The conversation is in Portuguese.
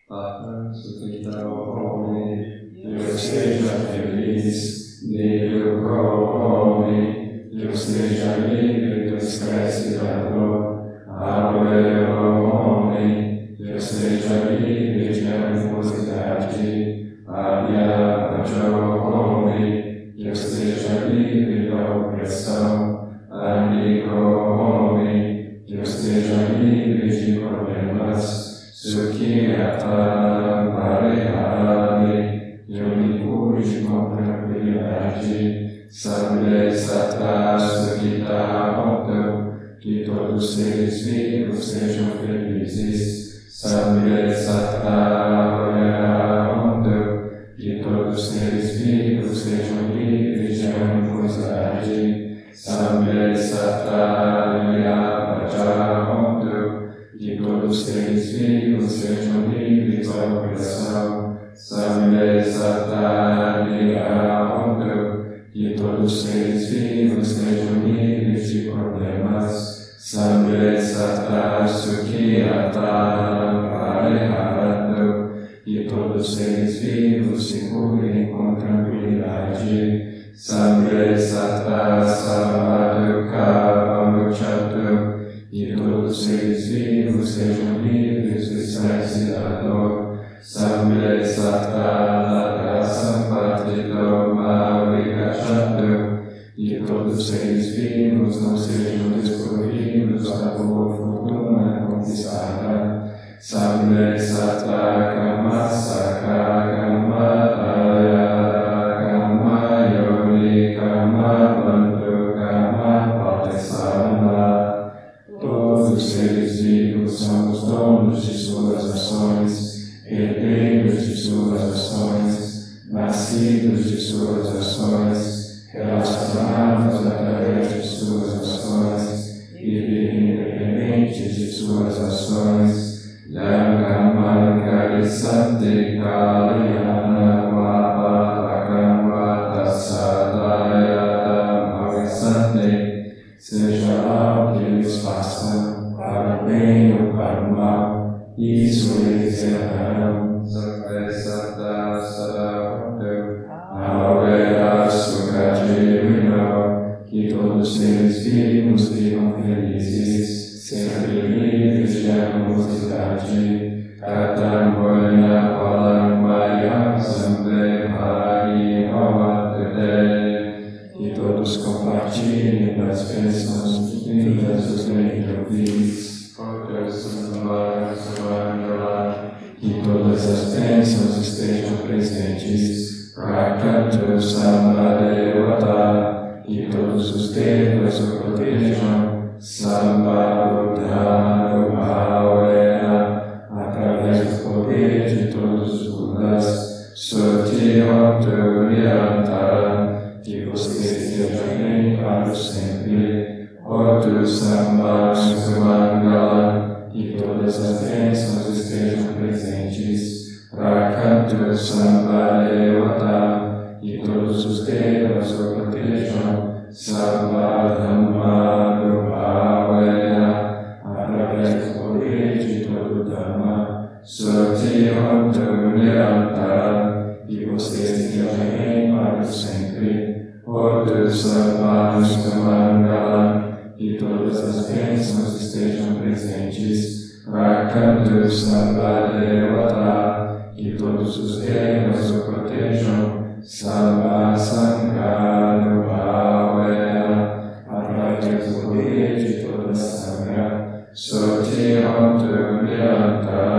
eu seja feliz, nele o homem, eu seja livre do estresse e da dor, ao homem, eu seja livre de animosidade, homem, eu seja livre da opressão, amigo homem, eu seja livre de problemas, eu me cuide com tranquilidade, que todos os seres vivos sejam felizes, que todos os seres vivos sejam livres de animosidade, que todos os seres vivos sejam livres da opressão, que todos os seres vivos sejam livres de problemas, que todos os seres vivos se curem com tranquilidade, que todos os seres vivos sejam livres do estresse e da dor, que todos os seres vivos não sejam desprovidos da boa fortuna conquistada, todos os seres vivos são os donos de suas ações, herdeiros de suas ações, nascidos de suas ações, relacionados através de suas ações e independentes de suas ações. Seja lá o que eles façam, para o bem ou para o mal, isso eles herdarão. Que todos os seres vivos vivam felizes, sempre livres de animosidade. Que todos compartilhem das bênçãos vindas dos bem-ouvidos. Que todas as bênçãos estejam presentes. Que todos os devas o protejam. Através do poder de todos os Budas. Que você esteja bem para sempre. Que todas as bênçãos estejam presentes. Que todos os devas o protejam. Através do poder de todo o Dhamma. Que você esteja bem para sempre. Que todas as bênçãos estejam presentes. Que todos os devas o protejam. Através do poder de toda a Sangha.